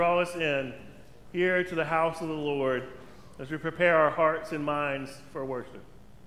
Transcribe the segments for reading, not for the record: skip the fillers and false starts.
Draw us in here to the house of the Lord as we prepare our hearts and minds for worship.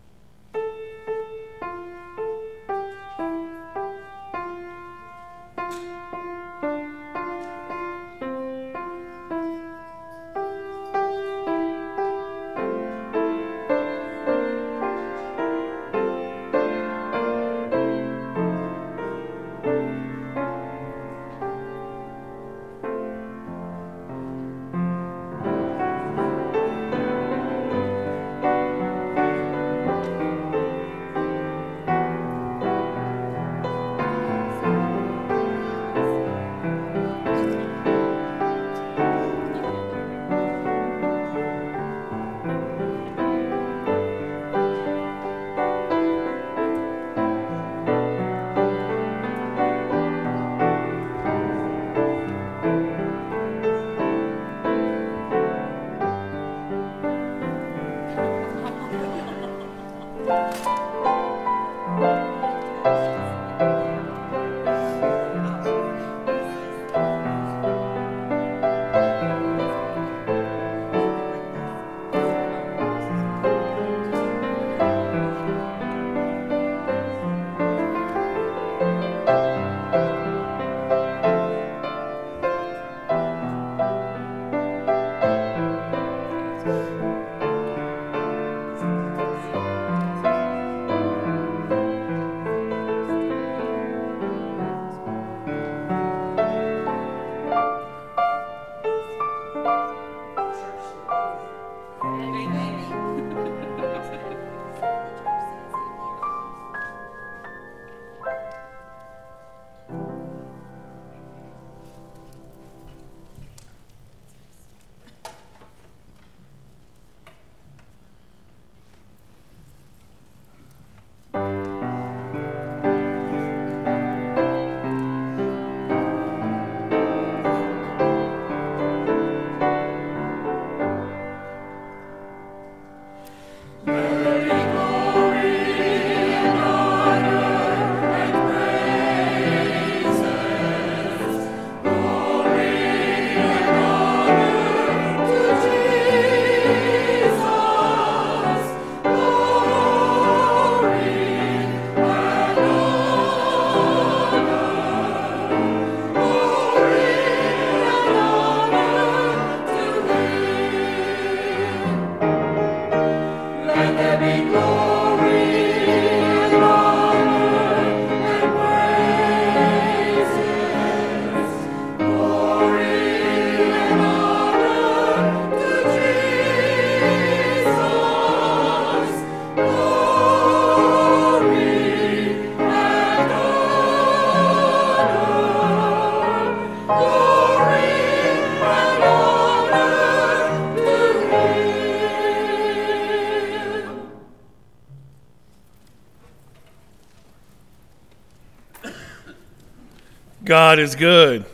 God is good.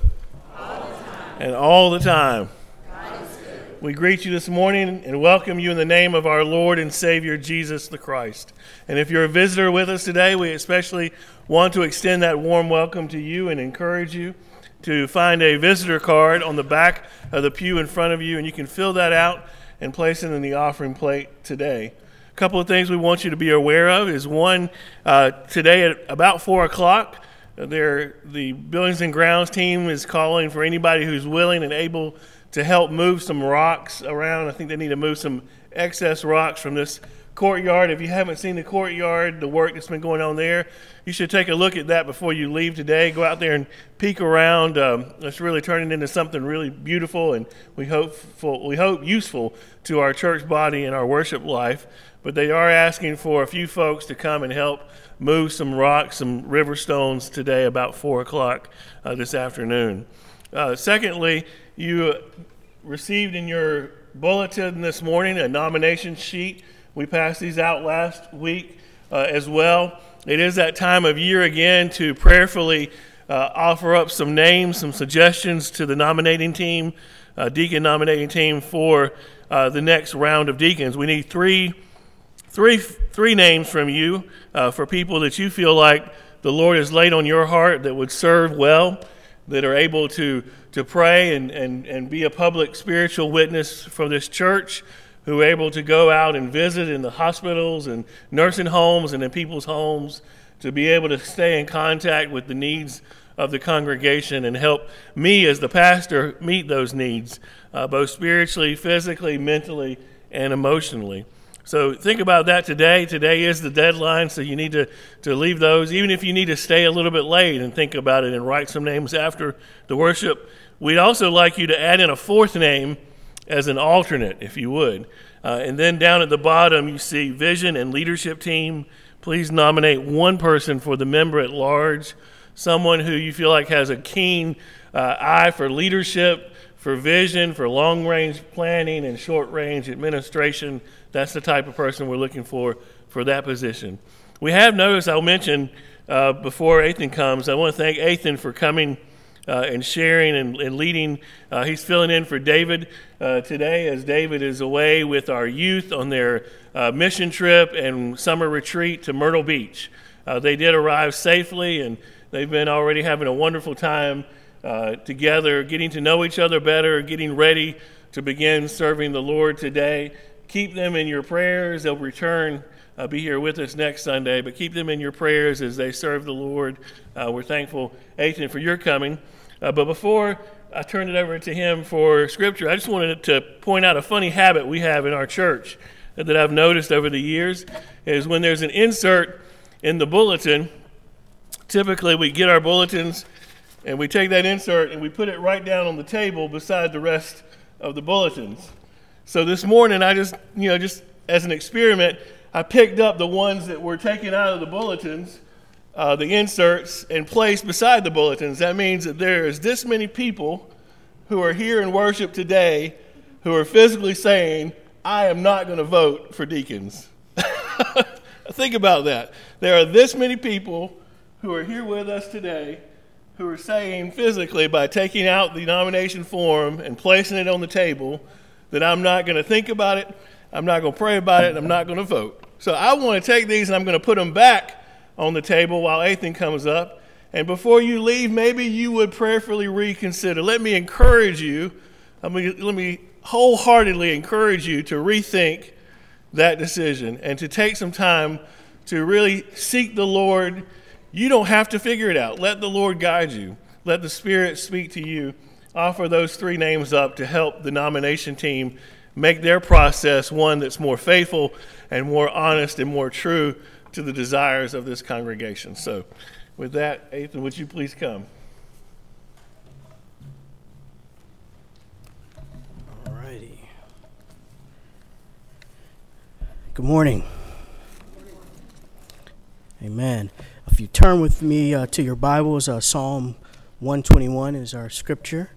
And all the time. We greet you this morning and welcome you in the name of our Lord and Savior, Jesus the Christ. And if you're a visitor with us today, we especially want to extend that warm welcome to you and encourage you to find a visitor card on the back of the pew in front of you, and you can fill that out and place it in the offering plate today. A couple of things we want you to be aware of is one, today at about 4 o'clock, the Buildings and Grounds team is calling for anybody who's willing and able to help move some rocks around. I think they need to move some excess rocks from this courtyard. If you haven't seen the courtyard, the work that's been going on there, you should take a look at that before you leave today. Go out there and peek around. It's really turning into something really beautiful, and we hope useful to our church body and our worship life. But they are asking for a few folks to come and help move some rocks, some river stones today about 4 o'clock this afternoon. Secondly, you received in your bulletin this morning a nomination sheet. We passed these out last week as well. It is that time of year again to prayerfully offer up some names, some suggestions to the nominating team, deacon nominating team for the next round of deacons. We need three names from you for people that you feel like the Lord has laid on your heart that would serve well, that are able to to pray and be a public spiritual witness for this church, who are able to go out and visit in the hospitals and nursing homes and in people's homes, to be able to stay in contact with the needs of the congregation and help me as the pastor meet those needs, both spiritually, physically, mentally, and emotionally. So think about that today. Today is the deadline, so you need to leave those. Even if you need to stay a little bit late and think about it and write some names after the worship, we'd also like you to add in a fourth name as an alternate, if you would. And then down at the bottom, you see vision and leadership team. Please nominate one person for the member at large, someone who you feel like has a keen eye for leadership, for vision, for long-range planning and short-range administration. That's the type of person we're looking for that position. We have noticed, I'll mention before Ethan comes, I want to thank Ethan for coming and sharing and leading. He's filling in for David today, as David is away with our youth on their mission trip and summer retreat to Myrtle Beach. They did arrive safely, and they've been already having a wonderful time together, getting to know each other better, getting ready to begin serving the Lord today. Keep them in your prayers. They'll return, be here with us next Sunday, but keep them in your prayers as they serve the Lord. We're thankful, Ethan, for your coming. But before I turn it over to him for scripture, I just wanted to point out a funny habit we have in our church that I've noticed over the years, is when there's an insert in the bulletin, typically we get our bulletins and we take that insert and we put it right down on the table beside the rest of the bulletins. So this morning, I just as an experiment, I picked up the ones that were taken out of the bulletins, the inserts, and placed beside the bulletins. That means that there is this many people who are here in worship today who are physically saying, I am not going to vote for deacons. Think about that. There are this many people who are here with us today who are saying physically, by taking out the nomination form and placing it on the table, that I'm not going to think about it, I'm not going to pray about it, and I'm not going to vote. So I want to take these and I'm going to put them back on the table while Ethan comes up. And before you leave, maybe you would prayerfully reconsider. Let me encourage you, let me wholeheartedly encourage you to rethink that decision and to take some time to really seek the Lord. You don't have to figure it out. Let the Lord guide you. Let the Spirit speak to you. Offer those three names up to help the nomination team make their process one that's more faithful and more honest and more true to the desires of this congregation. So with that, Ethan, would you please come? All righty. Good morning. Amen. If you turn with me to your Bibles, Psalm 121 is our scripture.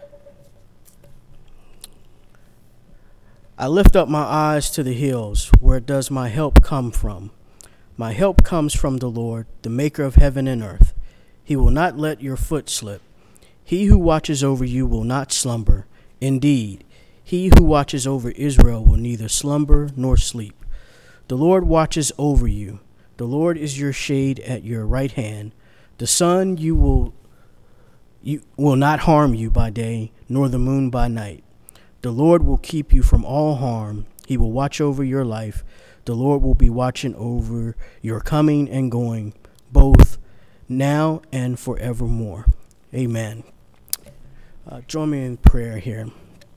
I lift up my eyes to the hills. Where does my help come from? My help comes from the Lord, the maker of heaven and earth. He will not let your foot slip. He who watches over you will not slumber. Indeed, he who watches over Israel will neither slumber nor sleep. The Lord watches over you. The Lord is your shade at your right hand. The sun will not harm you by day, nor the moon by night. The Lord will keep you from all harm. He will watch over your life. The Lord will be watching over your coming and going, both now and forevermore. Amen. Join me in prayer here.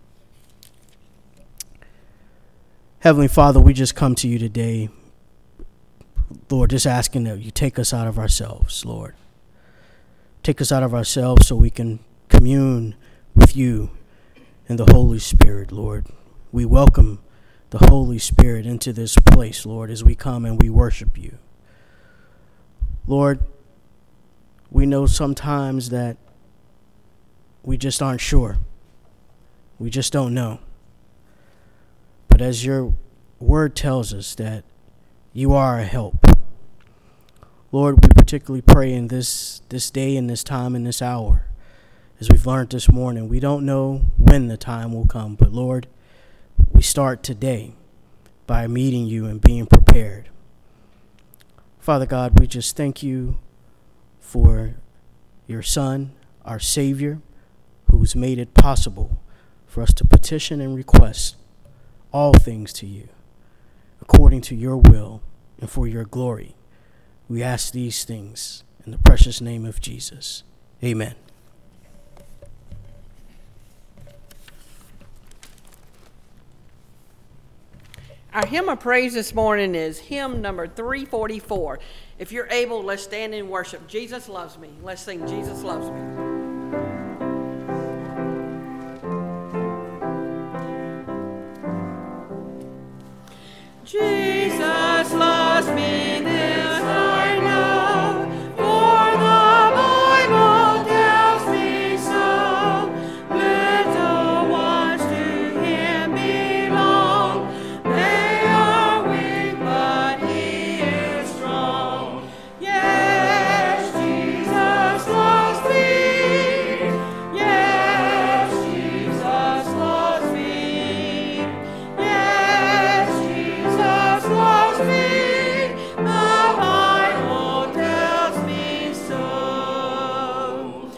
Heavenly Father, we just come to you today, Lord, just asking that you take us out of ourselves, Lord. Take us out of ourselves so we can commune with you and the Holy Spirit, Lord. We welcome the Holy Spirit into this place, Lord, as we come and we worship you. Lord, we know sometimes that we just aren't sure. We just don't know. But as your word tells us that you are a help. Lord, we particularly pray in this day, in this time, in this hour, as we've learned this morning, we don't know when the time will come, but Lord, we start today by meeting you and being prepared. Father God, we just thank you for your Son, our Savior, who who's made it possible for us to petition and request all things to you, according to your will and for your glory. We ask these things in the precious name of Jesus. Amen. Our hymn of praise this morning is hymn number 344. If you're able, let's stand and worship. Jesus loves me. Let's sing Jesus loves me. Jesus loves me, this I know, for the Bible tells me so. Little ones to him belong. They are weak, but he is strong. Yes, Jesus loves me. Yes, Jesus loves me. Yes, Jesus loves me. The Bible tells me so.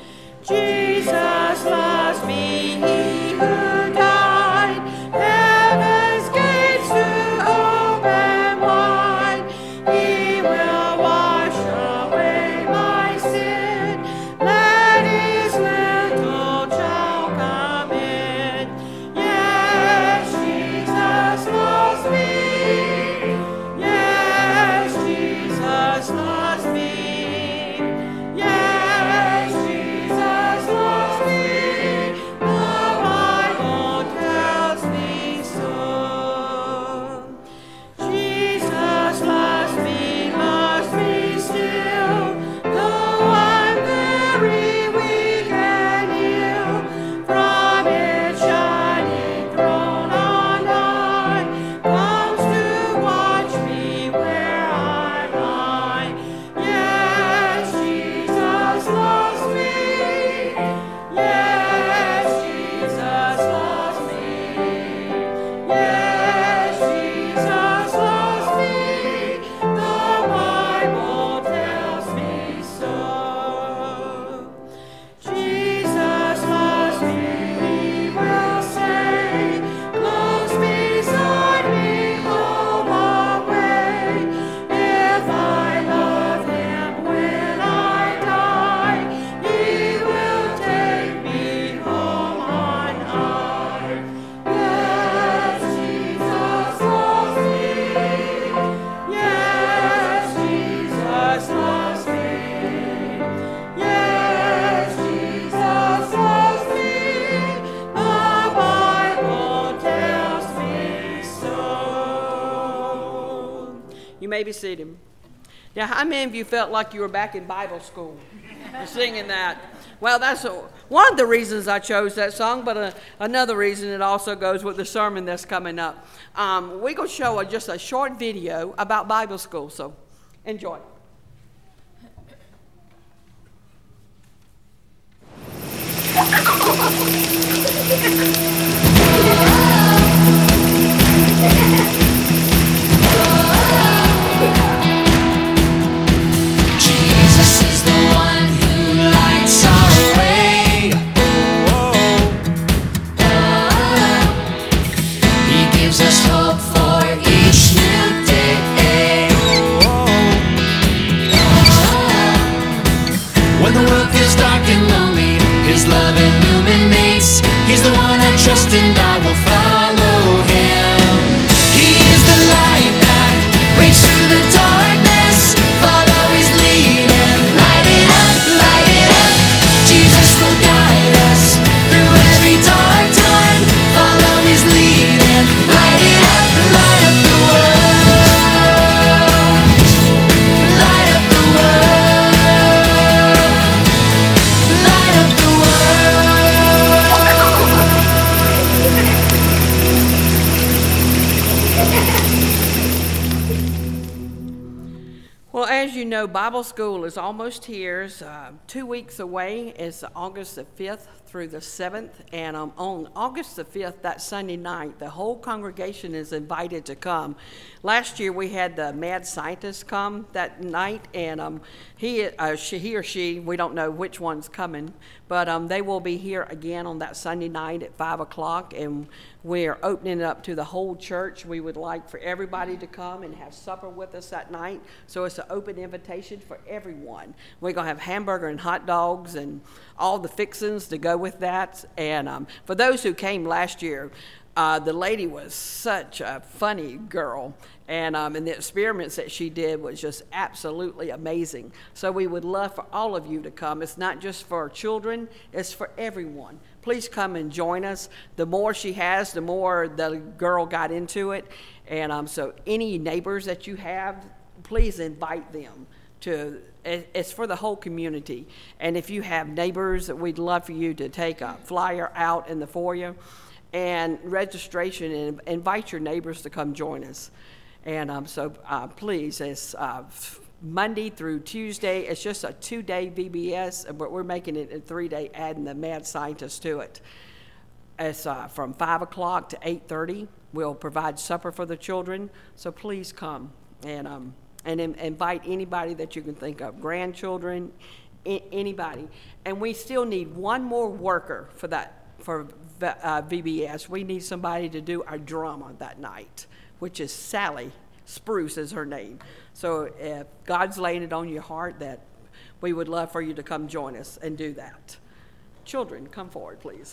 Jesus loves me, he who died, heaven's gates to open wide. He will wash away my sin. Let his little child come in. Yes, Jesus loves me. Yes, Jesus loves me. Yes, Jesus loves me. The Bible tells me so. Jesus loves me still. Though I'm very weak and ill, from its shining throne on high, comes to watch me where I lie. Yes, Jesus loves me. Yes, Jesus loves me. Yes, Jesus loves me. The Bible tells me so. Jesus loves me, he will say, close beside me all the way. If I love him when I die, he will take me home on high. Yes, Jesus loves me. Yes, Jesus loves me. Yes, Jesus loves me. The Bible tells me so. You may be seated. Now, how many of you felt like you were back in Bible school singing that? Well, that's one of the reasons I chose that song, but another reason it also goes with the sermon that's coming up. We're going to show just a short video about Bible school, so enjoy. Jesus is the one who lights our way. He gives us hope for each new day. When the world feels dark and lonely, his love illuminates. He's the one I trust and I will follow him. He is the light that breaks through the darkness. Follow his lead and light it up, light it up. Jesus will guide us through every dark time. Follow his lead and light it up, light up the world. Light up the world. Light up the Well, as you know, Bible school is almost here. It's 2 weeks away. It's August the 5th through the 7th, and on August the 5th, that Sunday night, the whole congregation is invited to come. Last year we had the mad scientist come that night, and he or she, we don't know which one's coming, but they will be here again on that Sunday night at 5 o'clock, and we're opening it up to the whole church. We would like for everybody to come and have supper with us that night, so it's an open invitation for everyone. We're going to have hamburger and hot dogs and all the fixings to go with that. And for those who came last year, the lady was such a funny girl, and the experiments that she did was just absolutely amazing. So we would love for all of you to come. It's not just for children, it's for everyone. Please come and join us. The more she has, the more the girl got into it. And so any neighbors that you have, please invite them to. It's for the whole community. And if you have neighbors, we'd love for you to take a flyer out in the foyer and registration, and invite your neighbors to come join us. And so please, it's Monday through Tuesday. It's just a 2-day VBS, but we're making it a 3-day, adding the mad scientist to it. It's from 5 o'clock to 8:30. We'll provide supper for the children, so please come and invite anybody that you can think of, grandchildren, anybody. And we still need one more worker for VBS. We need somebody to do our drama that night, which is Sally Spruce is her name. So if God's laying it on your heart, that we would love for you to come join us and do that. Children, come forward, please.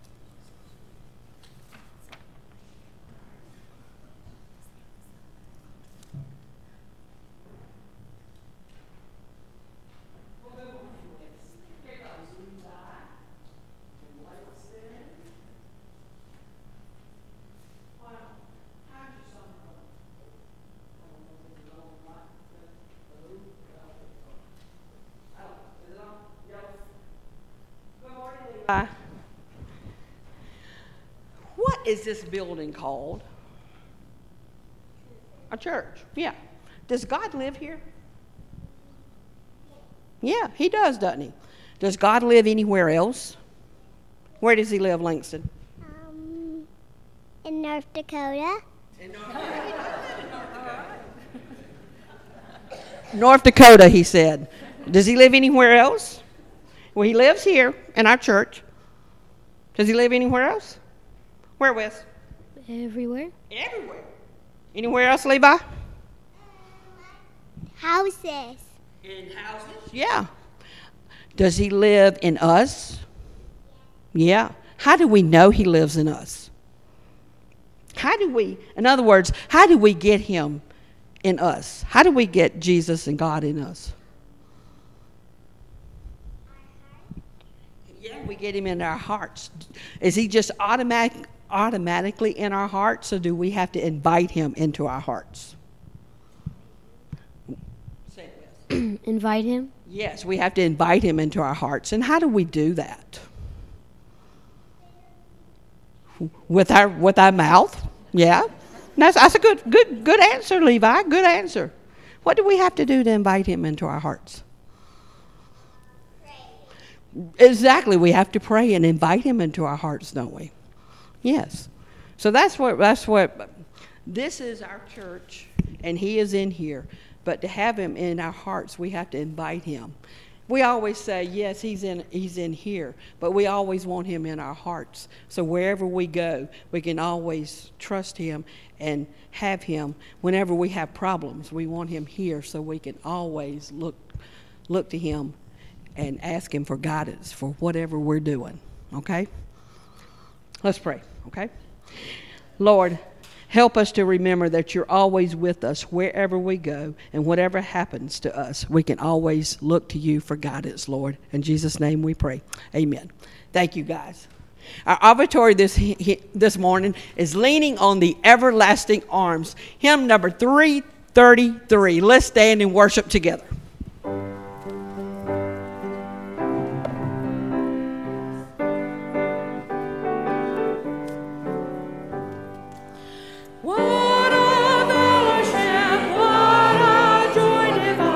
What is this building called? A church, yeah. Does God live here? Yeah, he does, doesn't he? Does God live anywhere else? Where does he live, Langston? In North Dakota. North Dakota, he said. Does he live anywhere else? Well, he lives here in our church. Does he live anywhere else? Where, Wes? Everywhere. Everywhere. Anywhere else, Levi? Houses. In houses? Yeah. Does he live in us? Yeah. How do we know he lives in us? In other words, how do we get him in us? How do we get Jesus and God in us? Yeah, we get him in our hearts. Is he just automatically in our hearts, or do we have to invite him into our hearts? Say it, Wes. Invite him? Yes, we have to invite him into our hearts. And how do we do that? With our mouth? Yeah. That's a good answer, Levi. Good answer. What do we have to do to invite him into our hearts? Exactly, we have to pray and invite him into our hearts, don't we? Yes. So that's what this is our church, and he is in here. But to have him in our hearts, we have to invite him. We always say, yes, he's in here, but we always want him in our hearts. So wherever we go, we can always trust him and have him. Whenever we have problems, we want him here, so we can always look to him and ask him for guidance for whatever we're doing, okay? Let's pray, okay? Lord, help us to remember that you're always with us wherever we go, and whatever happens to us, we can always look to you for guidance, Lord. In Jesus' name we pray. Amen. Thank you, guys. Our offertory this morning is Leaning on the Everlasting Arms, hymn number 333. Let's stand and worship together.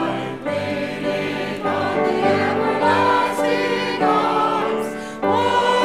Oh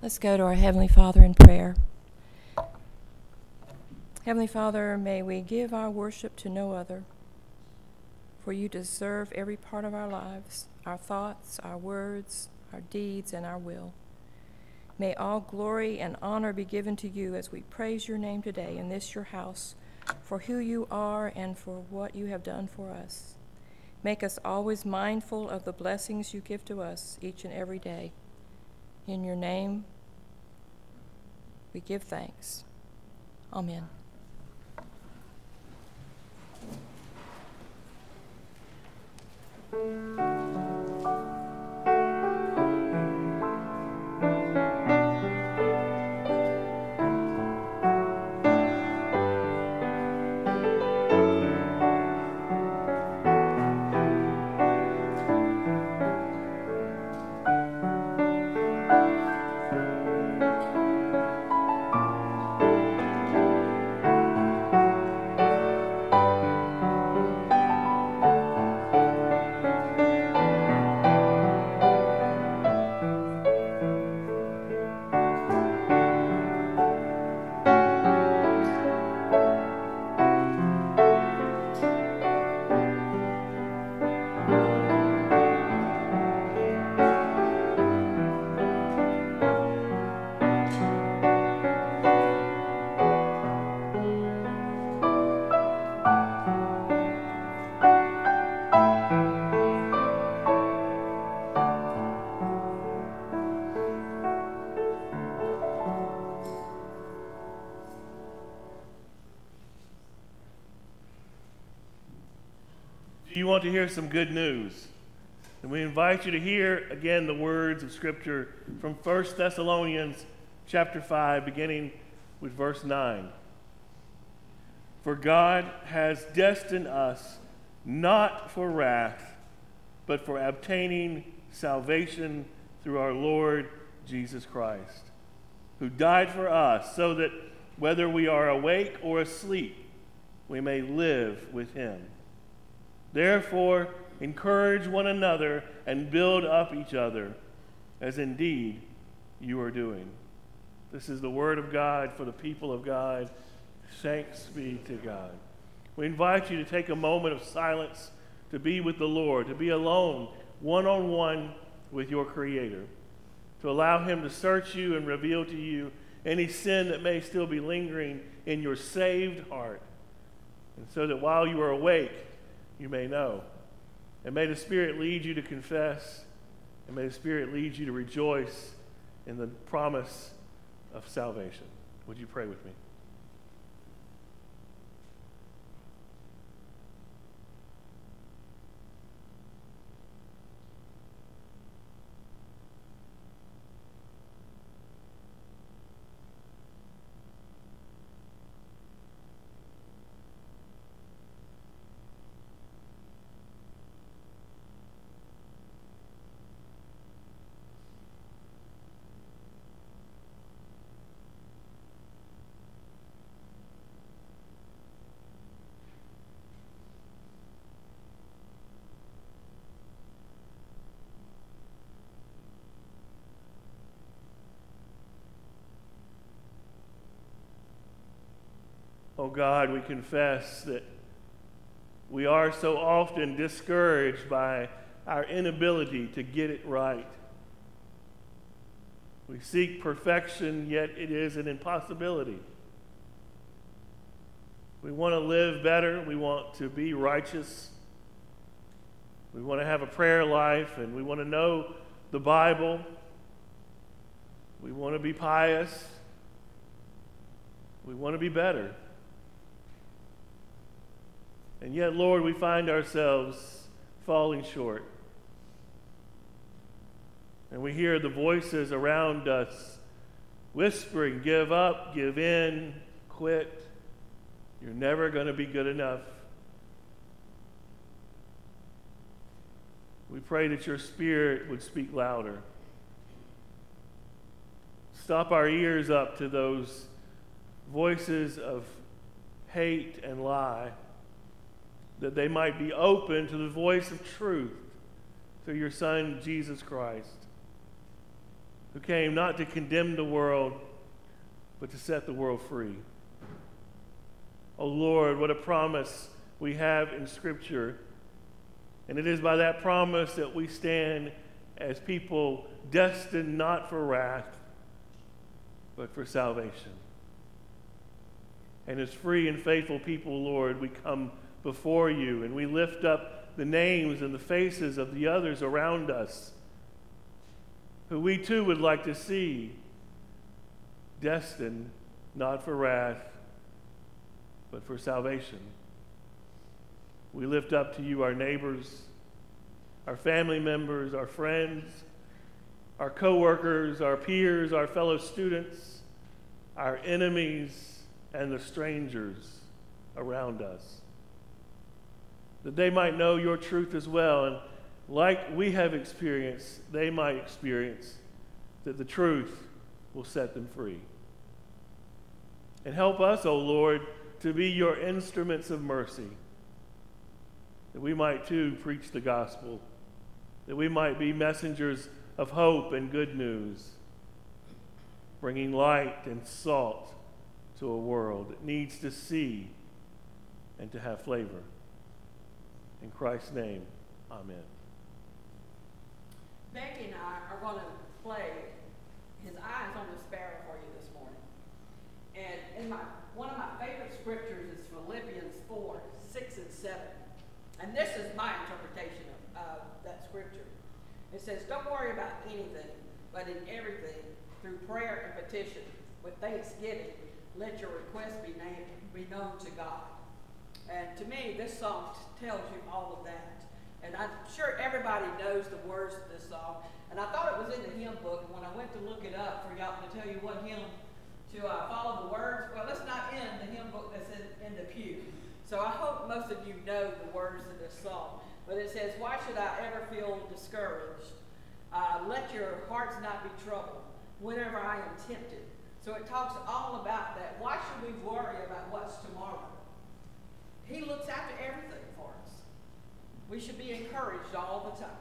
Let's go to our Heavenly Father in prayer. Heavenly Father, may we give our worship to no other, for you deserve every part of our lives, our thoughts, our words, our deeds, and our will. May all glory and honor be given to you as we praise your name today in this your house, for who you are and for what you have done for us. Make us always mindful of the blessings you give to us each and every day. In your name, we give thanks. Amen. Do you want to hear some good news? And we invite you to hear again the words of Scripture from 1 Thessalonians chapter 5, beginning with verse 9. For God has destined us not for wrath, but for obtaining salvation through our Lord Jesus Christ, who died for us, so that whether we are awake or asleep, we may live with him. Therefore, encourage one another and build up each other, as indeed you are doing. This is the word of God for the people of God. Thanks be to God. We invite you to take a moment of silence to be with the Lord, to be alone, one-on-one with your Creator, to allow him to search you and reveal to you any sin that may still be lingering in your saved heart, and so that while you are awake, you may know. And may the Spirit lead you to confess, and may the Spirit lead you to rejoice in the promise of salvation. Would you pray with me? Oh God, we confess that we are so often discouraged by our inability to get it right. We seek perfection, yet it is an impossibility. We want to live better. We want to be righteous. We want to have a prayer life, and we want to know the Bible. We want to be pious. We want to be better. And yet, Lord, we find ourselves falling short. And we hear the voices around us whispering, give up, give in, quit. You're never going to be good enough. We pray that your Spirit would speak louder. Stop our ears up to those voices of hate and lie, that they might be open to the voice of truth through your Son, Jesus Christ. who came not to condemn the world, but to set the world free. Oh Lord, what a promise we have in Scripture. And it is by that promise that we stand as people destined not for wrath, but for salvation. And as free and faithful people, Lord, we come before you and we lift up the names and the faces of the others around us, who we too would like to see destined not for wrath, but for salvation. We lift up to you our neighbors, our family members, our friends, our co-workers, our peers, our fellow students, our enemies, and the strangers around us, that they might know your truth as well, and like we have experienced, they might experience that the truth will set them free. And help us, O Lord, to be your instruments of mercy, that we might too preach the gospel, that we might be messengers of hope and good news, bringing light and salt to a world that needs to see and to have flavor. In Christ's name, amen. Becky and I are going to play His Eyes on the Sparrow for you this morning. And one of my favorite scriptures is Philippians 4, 6 and 7. And this is my interpretation of that scripture. It says, don't worry about anything, but in everything, through prayer and petition, with thanksgiving, let your requests be known to God. And to me, this song tells you all of that. And I'm sure everybody knows the words of this song. And I thought it was in the hymn book. And when I went to look it up for y'all to tell you what hymn to follow the words, well, it's not in the hymn book that's in the pew. So I hope most of you know the words of this song. But it says, why should I ever feel discouraged? Let your hearts not be troubled whenever I am tempted. So it talks all about that. Why should we worry about what's tomorrow? He looks after everything for us. We should be encouraged all the time.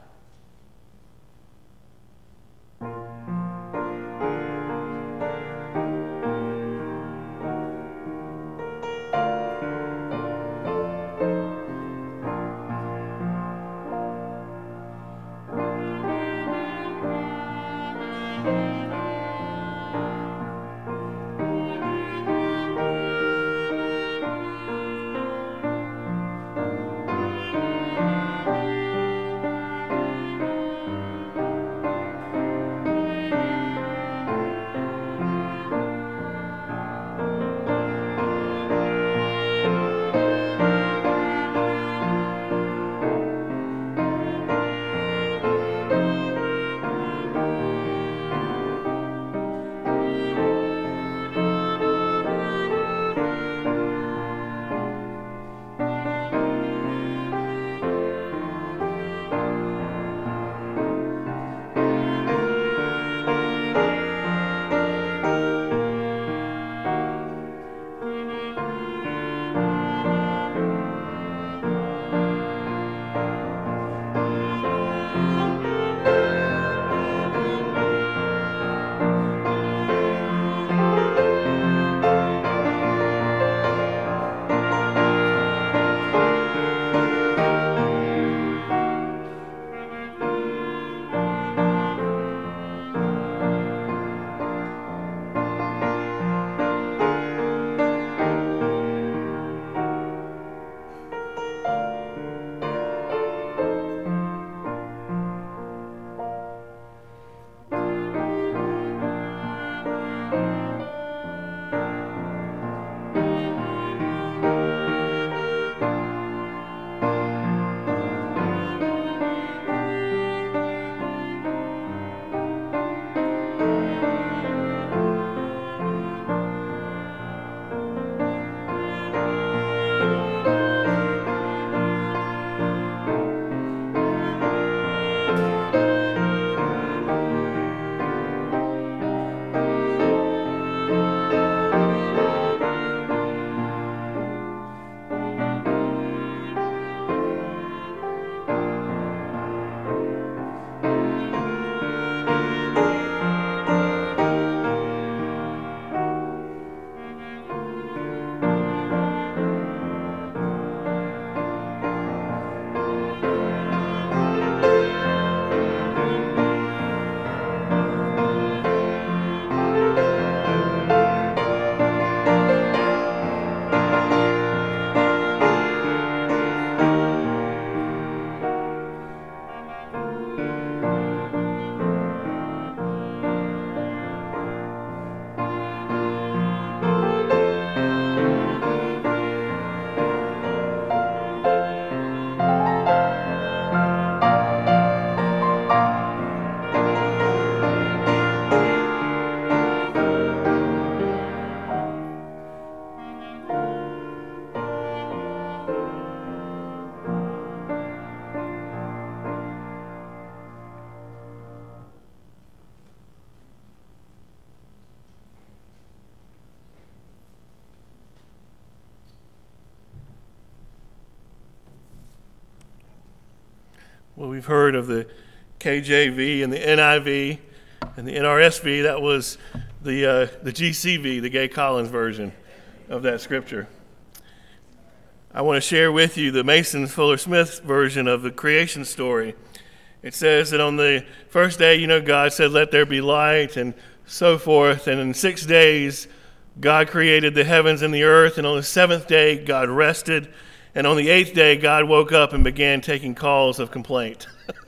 Well, we've heard of the KJV and the NIV and the NRSV. That was the GCV, the Gay Collins version of that scripture. I want to share with you the Mason Fuller Smith version of the creation story. It says that on the first day, God said, "Let there be light," and so forth. And in 6 days, God created the heavens and the earth. And on the seventh day, God rested. And on the eighth day, God woke up and began taking calls of complaint.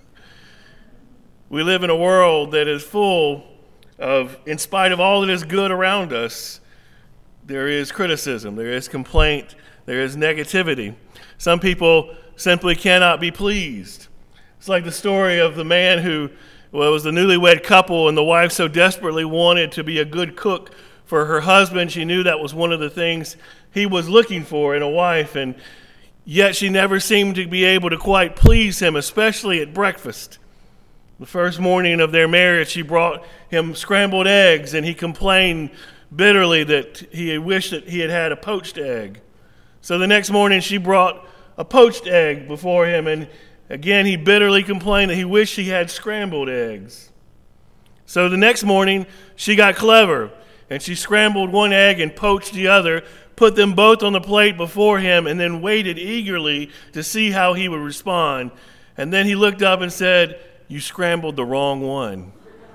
We live in a world that is full of, in spite of all that is good around us, there is criticism, there is complaint, there is negativity. Some people simply cannot be pleased. It's like the story of the man who was the newlywed couple, and the wife so desperately wanted to be a good cook for her husband. She knew that was one of the things he was looking for in a wife, and yet she never seemed to be able to quite please him, especially at breakfast. The first morning of their marriage, she brought him scrambled eggs, and he complained bitterly that he wished that he had had a poached egg. So the next morning, she brought a poached egg before him, and again, he bitterly complained that he wished he had scrambled eggs. So the next morning, she got clever, and she scrambled one egg and poached the other, put them both on the plate before him, and then waited eagerly to see how he would respond. And then he looked up and said, "You scrambled the wrong one."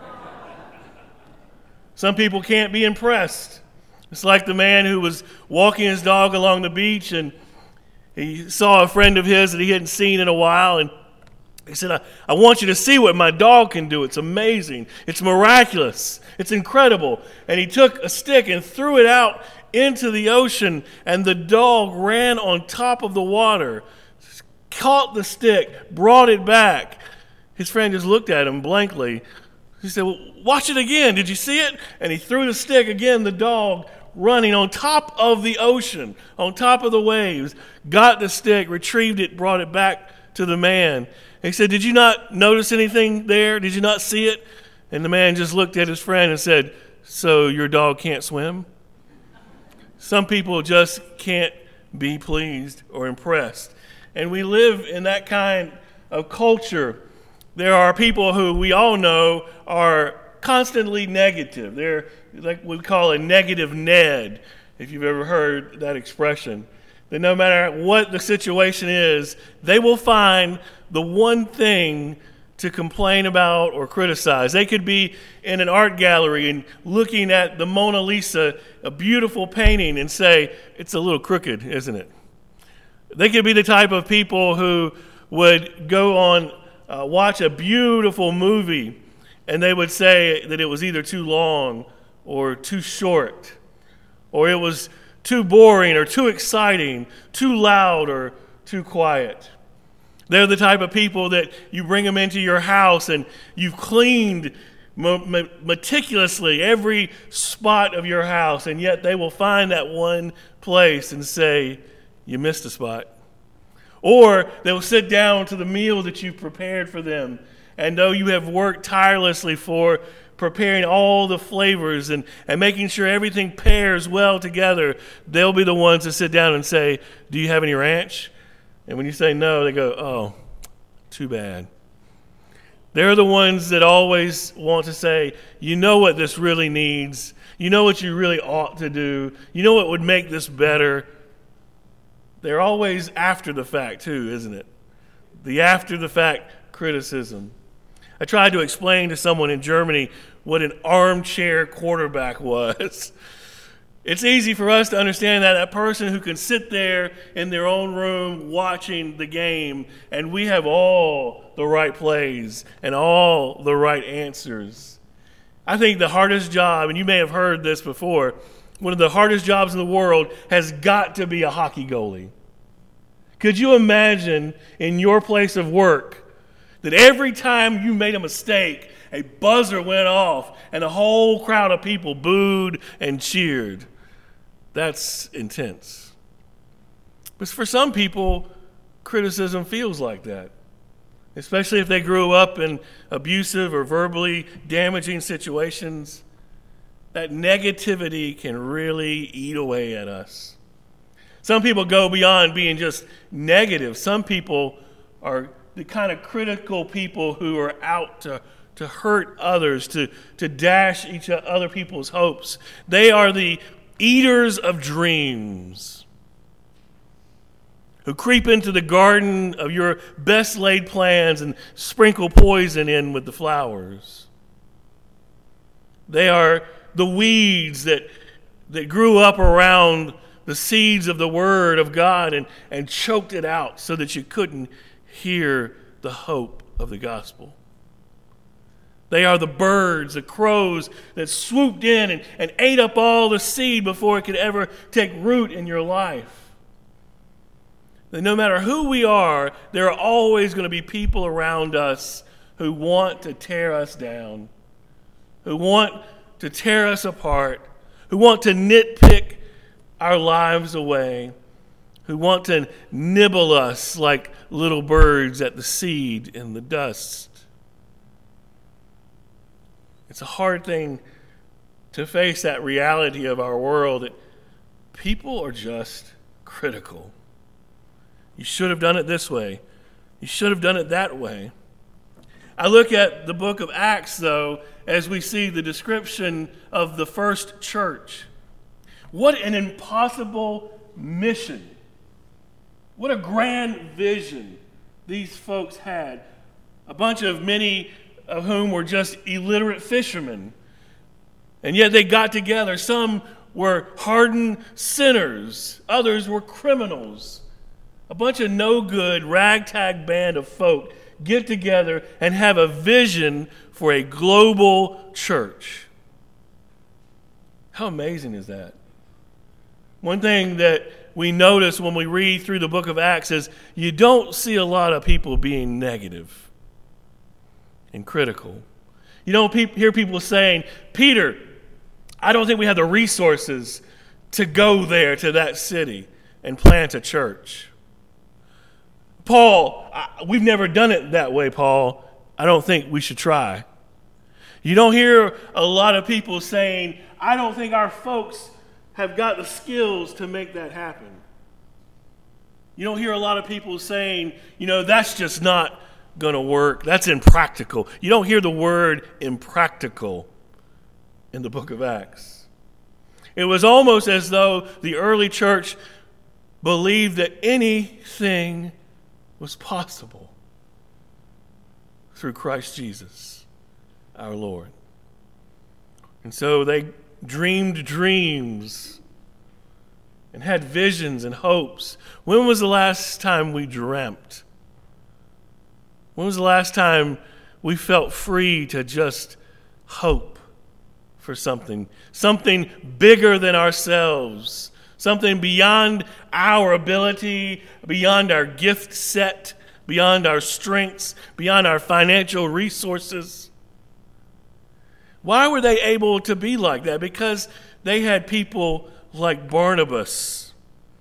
Some people can't be impressed. It's like the man who was walking his dog along the beach, and he saw a friend of his that he hadn't seen in a while, and he said, I want you to see what my dog can do. It's amazing. It's miraculous. It's incredible. And he took a stick and threw it out into the ocean, and the dog ran on top of the water, caught the stick, brought it back. His friend just looked at him blankly. He said, "Well, watch it again. Did you see it?" And he threw the stick again. The dog, running on top of the ocean, on top of the waves, got the stick, retrieved it, brought it back to the man. He said, "Did you not notice anything there? Did you not see it?" And the man just looked at his friend and said, "So your dog can't swim?" Some people just can't be pleased or impressed. And we live in that kind of culture. There are people who we all know are constantly negative. They're like we call a negative Ned, if you've ever heard that expression. That no matter what the situation is, they will find the one thing to complain about or criticize. They could be in an art gallery and looking at the Mona Lisa, a beautiful painting, and say, "It's a little crooked, isn't it?" They could be the type of people who would go on, watch a beautiful movie, and they would say that it was either too long or too short, or it was too boring or too exciting, too loud or too quiet. They're the type of people that you bring them into your house and you've cleaned meticulously every spot of your house, and yet they will find that one place and say, "You missed a spot." Or they will sit down to the meal that you've prepared for them, and though you have worked tirelessly for preparing all the flavors and making sure everything pairs well together, they'll be the ones to sit down and say, "Do you have any ranch?" And when you say no, they go, "Oh, too bad." They're the ones that always want to say, "You know what this really needs. You know what you really ought to do. You know what would make this better." They're always after the fact too, isn't it? The after the fact criticism. I tried to explain to someone in Germany what an armchair quarterback was. It's easy for us to understand that person who can sit there in their own room watching the game, and we have all the right plays and all the right answers. I think the hardest job, and you may have heard this before, one of the hardest jobs in the world has got to be a hockey goalie. Could you imagine in your place of work that every time you made a mistake, a buzzer went off and a whole crowd of people booed and cheered? That's intense. But for some people, criticism feels like that, especially if they grew up in abusive or verbally damaging situations. That negativity can really eat away at us. Some people go beyond being just negative. Some people the kind of critical people who are out to hurt others, to dash other people's hopes. They are the eaters of dreams, who creep into the garden of your best laid plans and sprinkle poison in with the flowers. They are the weeds that grew up around the seeds of the Word of God and choked it out so that you couldn't hear the hope of the gospel. They are the birds, the crows that swooped in and ate up all the seed before it could ever take root in your life. That no matter who we are, there are always going to be people around us who want to tear us down, who want to tear us apart, who want to nitpick our lives away, who want to nibble us like little birds at the seed in the dust. It's a hard thing to face that reality of our world, that people are just critical. You should have done it this way. You should have done it that way. I look at the book of Acts, though, as we see the description of the first church. What an impossible mission. What a grand vision these folks had. Many of whom were just illiterate fishermen. And yet they got together. Some were hardened sinners. Others were criminals. A bunch of no-good, ragtag band of folk get together and have a vision for a global church. How amazing is that? One thing that we notice when we read through the book of Acts is you don't see a lot of people being negative and critical. You don't hear people saying, Peter, I don't think we have the resources to go there to that city and plant a church. Paul, we've never done it that way, Paul. I don't think we should try. You don't hear a lot of people saying, I don't think our folks have got the skills to make that happen. You don't hear a lot of people saying, that's just not going to work. That's impractical. You don't hear the word impractical in the book of Acts. It was almost as though the early church believed that anything was possible through Christ Jesus, our Lord. And so they dreamed dreams and had visions and hopes. When was the last time we dreamt? When was the last time we felt free to just hope for something bigger than ourselves, something beyond our ability, beyond our gift set, beyond our strengths, beyond our financial resources? Why were they able to be like that? Because they had people like Barnabas.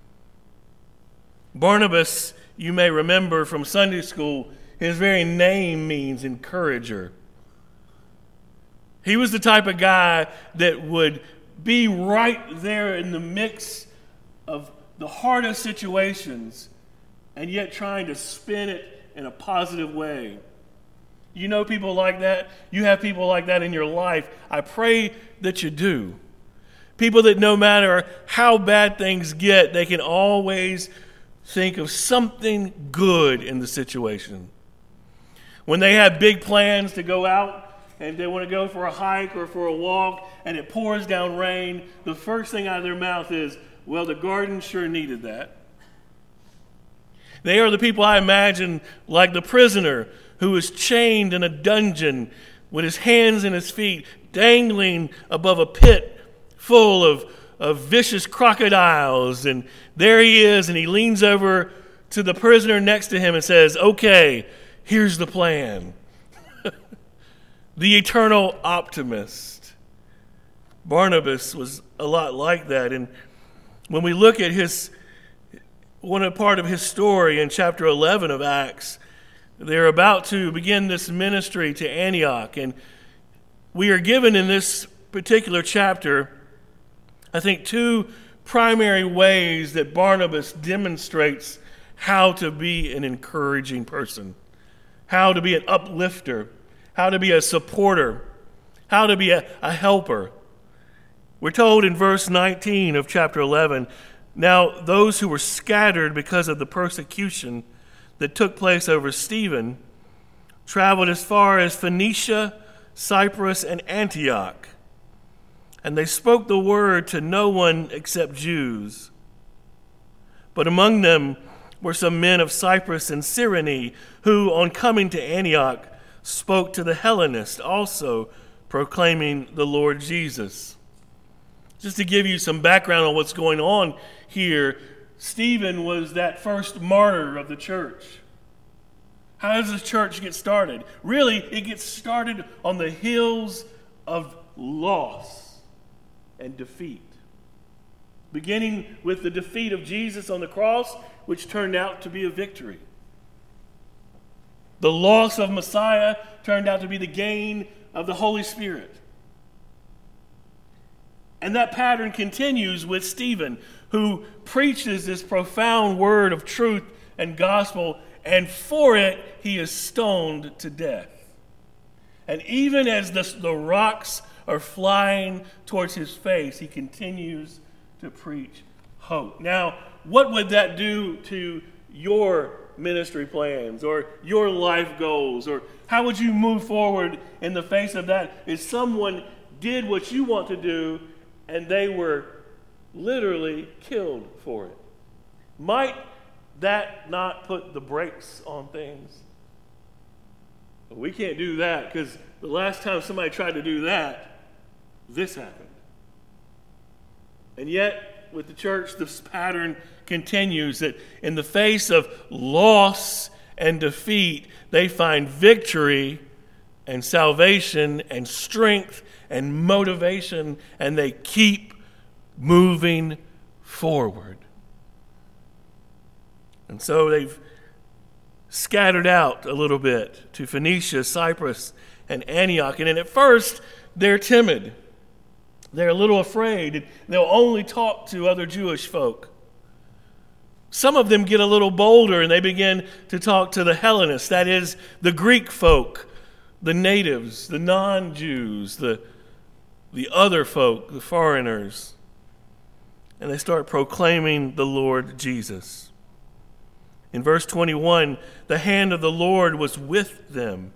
Barnabas, you may remember from Sunday school, his very name means encourager. He was the type of guy that would be right there in the mix of the hardest situations and yet trying to spin it in a positive way. You know people like that? You have people like that in your life. I pray that you do. People that no matter how bad things get, they can always think of something good in the situation. When they have big plans to go out and they want to go for a hike or for a walk and it pours down rain, the first thing out of their mouth is, well, the garden sure needed that. They are the people I imagine like the prisoner who is chained in a dungeon with his hands and his feet dangling above a pit full of vicious crocodiles. And there he is, and he leans over to the prisoner next to him and says, okay, here's the plan. The eternal optimist. Barnabas was a lot like that. And when we look at part of his story in chapter 11 of Acts, they're about to begin this ministry to Antioch. And we are given in this particular chapter, I think, two primary ways that Barnabas demonstrates how to be an encouraging person. how to be an uplifter, how to be a supporter, how to be a helper. We're told in verse 19 of chapter 11, now those who were scattered because of the persecution that took place over Stephen traveled as far as Phoenicia, Cyprus, and Antioch, and they spoke the word to no one except Jews. But among them were some men of Cyprus and Cyrene, who, on coming to Antioch, spoke to the Hellenists, also proclaiming the Lord Jesus. Just to give you some background on what's going on here, Stephen was that first martyr of the church. How does the church get started? Really, it gets started on the hills of loss and defeat. Beginning with the defeat of Jesus on the cross, which turned out to be a victory. The loss of Messiah turned out to be the gain of the Holy Spirit. And that pattern continues with Stephen, who preaches this profound word of truth and gospel, and for it he is stoned to death. And even as the rocks are flying towards his face, he continues to preach hope. Now, what would that do to your ministry plans or your life goals? Or how would you move forward in the face of that if someone did what you want to do and they were literally killed for it? Might that not put the brakes on things? We can't do that because the last time somebody tried to do that, this happened. And yet, with the church, this pattern continues that in the face of loss and defeat, they find victory and salvation and strength and motivation, and they keep moving forward. And so they've scattered out a little bit to Phoenicia, Cyprus, and Antioch. And at first, they're timid. They're a little afraid. They'll only talk to other Jewish folk. Some of them get a little bolder and they begin to talk to the Hellenists, that is, the Greek folk, the natives, the non-Jews, the other folk, the foreigners. And they start proclaiming the Lord Jesus. In verse 21, the hand of the Lord was with them,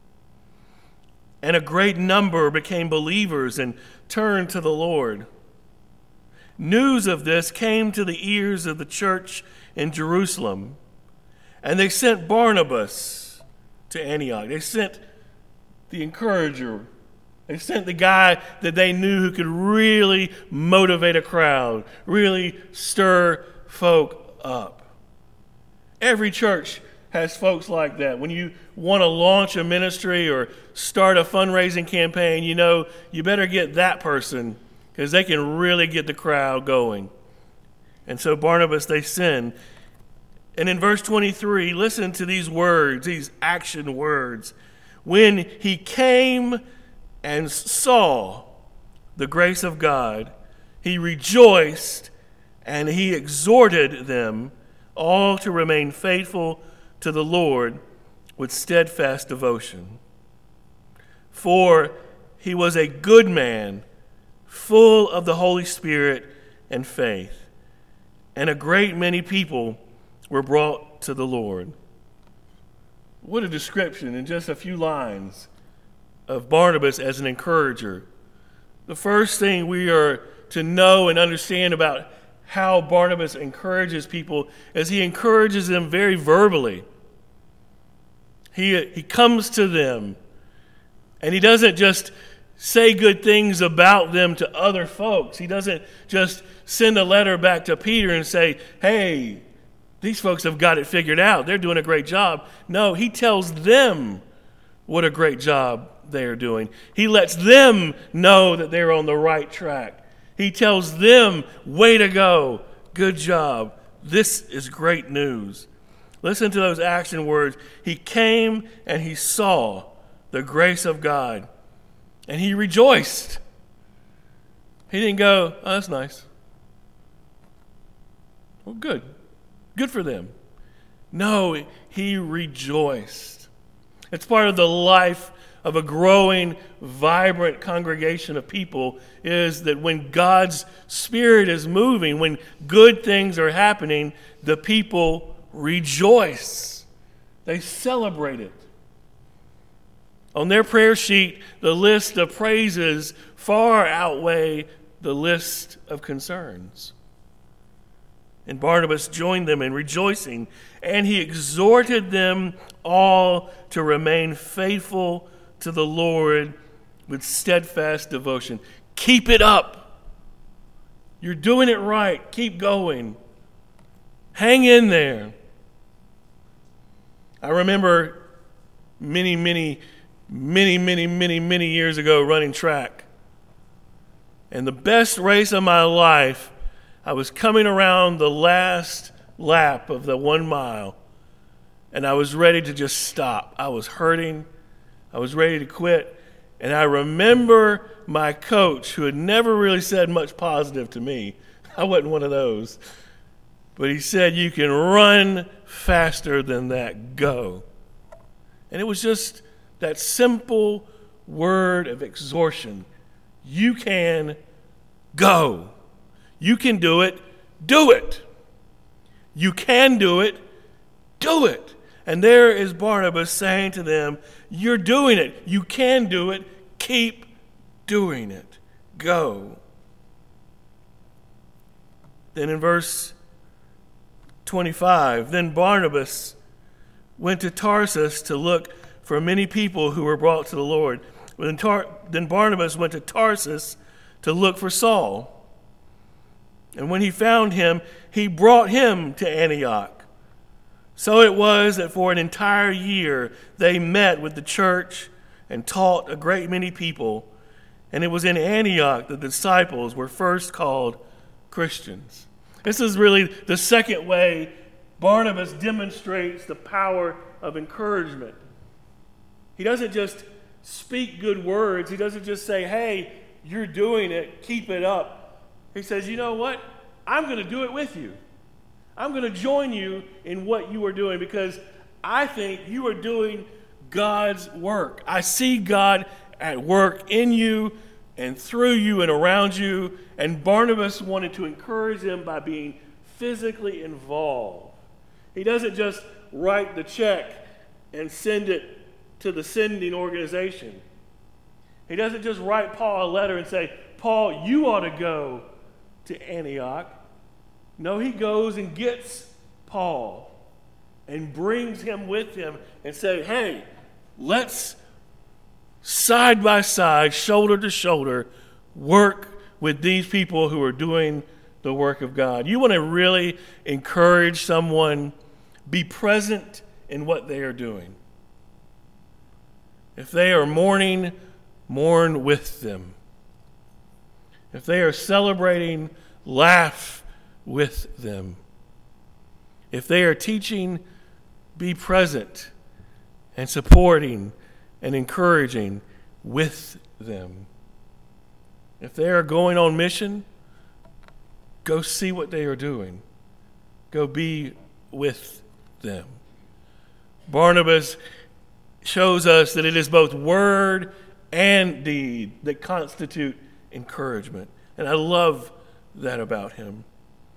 and a great number became believers and turned to the Lord. News of this came to the ears of the church in Jerusalem, and they sent Barnabas to Antioch. They sent the encourager. They sent the guy that they knew who could really motivate a crowd, really stir folk up. Every church has folks like that. When you want to launch a ministry or start a fundraising campaign, you know you better get that person because they can really get the crowd going. And so Barnabas they send. And in verse 23, listen to these words, these action words. When he came and saw the grace of God, he rejoiced and he exhorted them all to remain faithful to the Lord with steadfast devotion. For he was a good man, full of the Holy Spirit and faith, and a great many people were brought to the Lord. What a description in just a few lines of Barnabas as an encourager. The first thing we are to know and understand about how Barnabas encourages people is he encourages them very verbally. He comes to them, and he doesn't just say good things about them to other folks. He doesn't just send a letter back to Peter and say, hey, these folks have got it figured out. They're doing a great job. No, he tells them what a great job they are doing. He lets them know that they're on the right track. He tells them, way to go, good job. This is great news. Listen to those action words. He came and he saw the grace of God, and he rejoiced. He didn't go, oh, that's nice. Well, good. Good for them. No, he rejoiced. It's part of the life of a growing, vibrant congregation of people, is that when God's Spirit is moving, when good things are happening, the people rejoice. They celebrate it. On their prayer sheet, the list of praises far outweigh the list of concerns. And Barnabas joined them in rejoicing, and he exhorted them all to remain faithful to the Lord with steadfast devotion. Keep it up. You're doing it right. Keep going. Hang in there. I remember many years ago running track. And the best race of my life, I was coming around the last lap of the 1 mile, and I was ready to just stop. I was hurting. I was ready to quit. And I remember my coach, who had never really said much positive to me. I wasn't one of those. But he said, "You can run faster than that. Go." And it was just that simple word of exhortation. You can go. You can do it. Do it. You can do it. Do it. And there is Barnabas saying to them, you're doing it. You can do it. Keep doing it. Go. Then in verse 25, then Barnabas went to Tarsus to look for many people who were brought to the Lord. Then Barnabas went to Tarsus to look for Saul. And when he found him, he brought him to Antioch. So it was that for an entire year they met with the church and taught a great many people. And it was in Antioch that the disciples were first called Christians. This is really the second way Barnabas demonstrates the power of encouragement. He doesn't just speak good words. He doesn't just say, hey, you're doing it, keep it up. He says, you know what? I'm going to do it with you. I'm going to join you in what you are doing because I think you are doing God's work. I see God at work in you and through you and around you. And Barnabas wanted to encourage them by being physically involved. He doesn't just write the check and send it to the sending organization. He doesn't just write Paul a letter and say, Paul, you ought to go to Antioch. No, he goes and gets Paul and brings him with him and say, hey, let's side by side, shoulder to shoulder, work with these people who are doing the work of God. You want to really encourage someone, be present in what they are doing. If they are mourning, mourn with them. If they are celebrating, laugh with them. If they are teaching, be present and supporting and encouraging with them. If they are going on mission, go see what they are doing. Go be with them. Barnabas shows us that it is both word and deed that constitute encouragement. And I love that about him.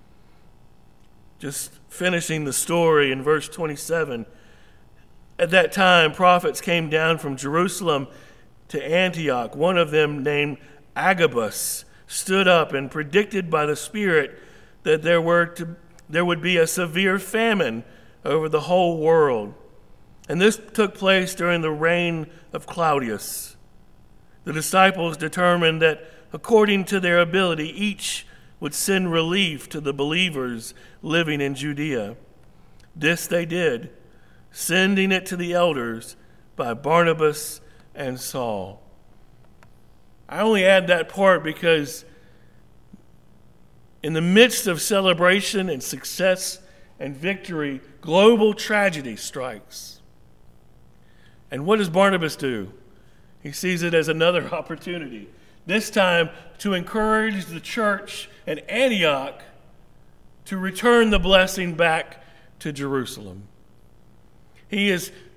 Just finishing the story in verse 27. At that time, prophets came down from Jerusalem to Antioch. One of them, named Agabus, stood up and predicted by the Spirit that there would be a severe famine over the whole world. And this took place during the reign of Claudius. The disciples determined that according to their ability, each would send relief to the believers living in Judea. This they did, sending it to the elders by Barnabas and Saul. I only add that part because in the midst of celebration and success and victory, global tragedy strikes. And what does Barnabas do? He sees it as another opportunity, this time to encourage the church at Antioch to return the blessing back to Jerusalem. He is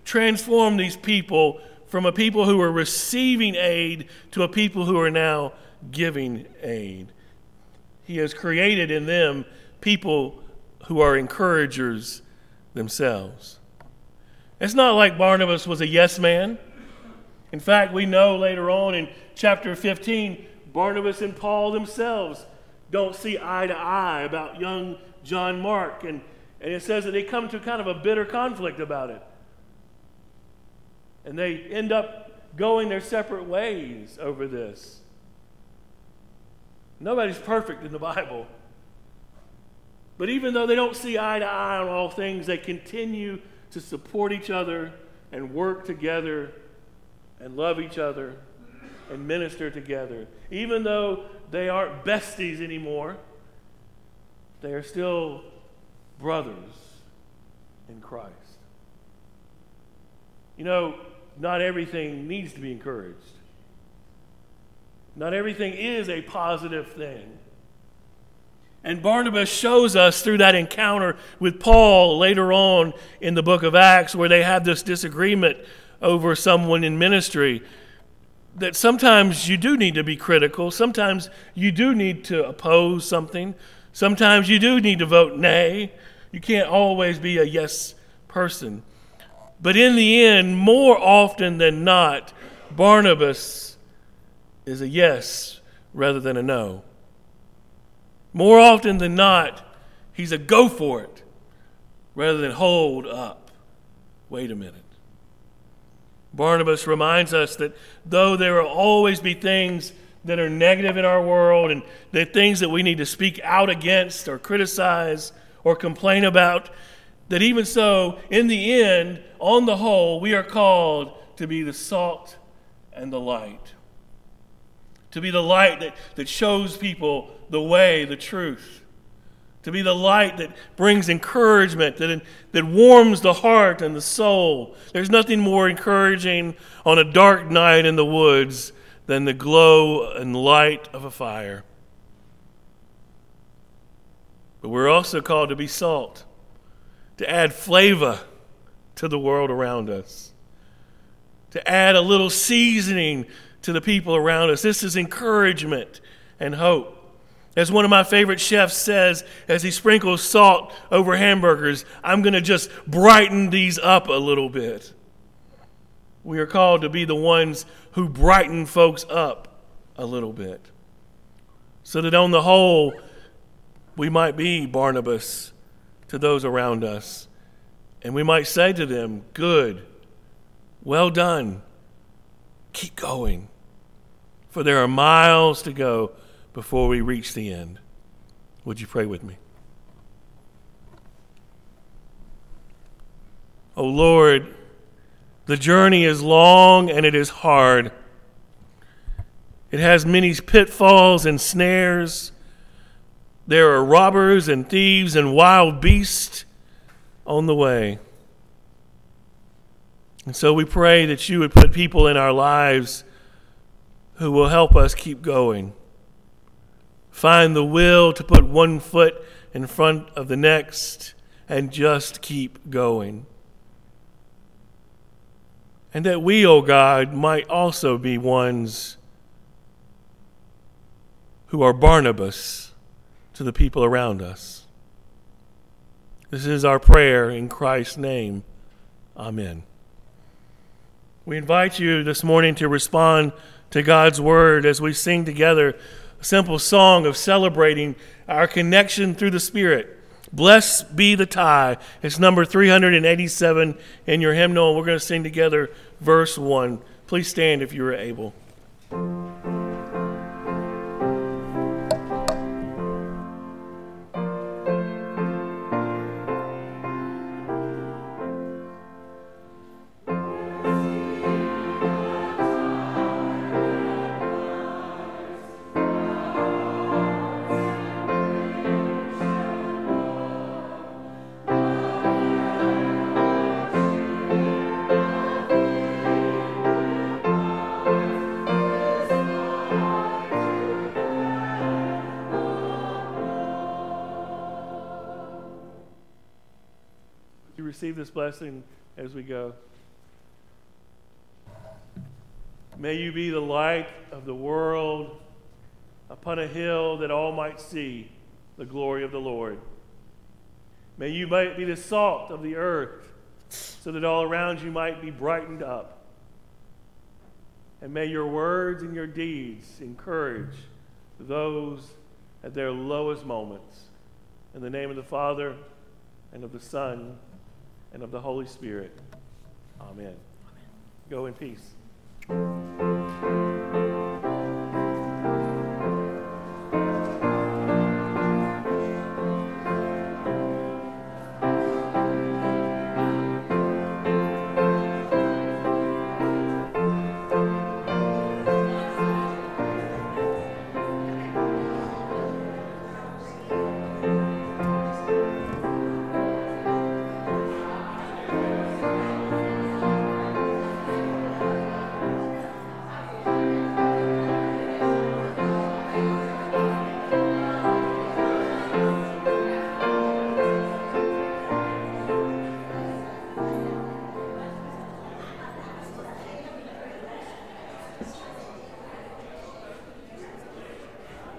transformed these people from a people who were receiving aid to a people who are now giving aid. He has created in them people who are encouragers themselves. It's not like Barnabas was a yes man. In fact, we know later on in chapter 15, Barnabas and Paul themselves don't see eye to eye about young John Mark. And it says that they come to kind of a bitter conflict about it. And they end up going their separate ways over this. Nobody's perfect in the Bible. But even though they don't see eye to eye on all things, they continue to support each other and work together and love each other and minister together. Even though they aren't besties anymore, they are still brothers in Christ. You know, not everything needs to be encouraged. Not everything is a positive thing. And Barnabas shows us through that encounter with Paul later on in the book of Acts, where they have this disagreement over someone in ministry, that sometimes you do need to be critical. Sometimes you do need to oppose something. Sometimes you do need to vote nay. You can't always be a yes person. But in the end, more often than not, Barnabas is a yes rather than a no. More often than not, he's a go for it rather than hold up. Wait a minute. Barnabas reminds us that though there will always be things that are negative in our world and the things that we need to speak out against or criticize or complain about, that even so, in the end, on the whole, we are called to be the salt and the light. To be the light that shows people the way, the truth. To be the light that brings encouragement, that warms the heart and the soul. There's nothing more encouraging on a dark night in the woods than the glow and light of a fire. But we're also called to be salt, to add flavor to the world around us, to add a little seasoning to the people around us. This is encouragement and hope. As one of my favorite chefs says, as he sprinkles salt over hamburgers, I'm going to just brighten these up a little bit. We are called to be the ones who brighten folks up a little bit, so that on the whole, we might be Barnabas to those around us. And we might say to them, good, well done, keep going. For there are miles to go before we reach the end. Would you pray with me? Oh Lord, the journey is long and it is hard. It has many pitfalls and snares. There are robbers and thieves and wild beasts on the way. And so we pray that you would put people in our lives who will help us keep going. Find the will to put one foot in front of the next and just keep going. And that we, O God, might also be ones who are Barnabas to the people around us. This is our prayer in Christ's name. Amen. We invite you this morning to respond to God's word as we sing together a simple song of celebrating our connection through the Spirit. Blessed be the tie. It's number 387 in your hymnal. We're going to sing together verse 1. Please stand if you are able. Receive this blessing as we go. May you be the light of the world upon a hill that all might see the glory of the Lord. May you be the salt of the earth so that all around you might be brightened up. And may your words and your deeds encourage those at their lowest moments. In the name of the Father, and of the Son, and of the Holy Spirit. Amen. Go in peace.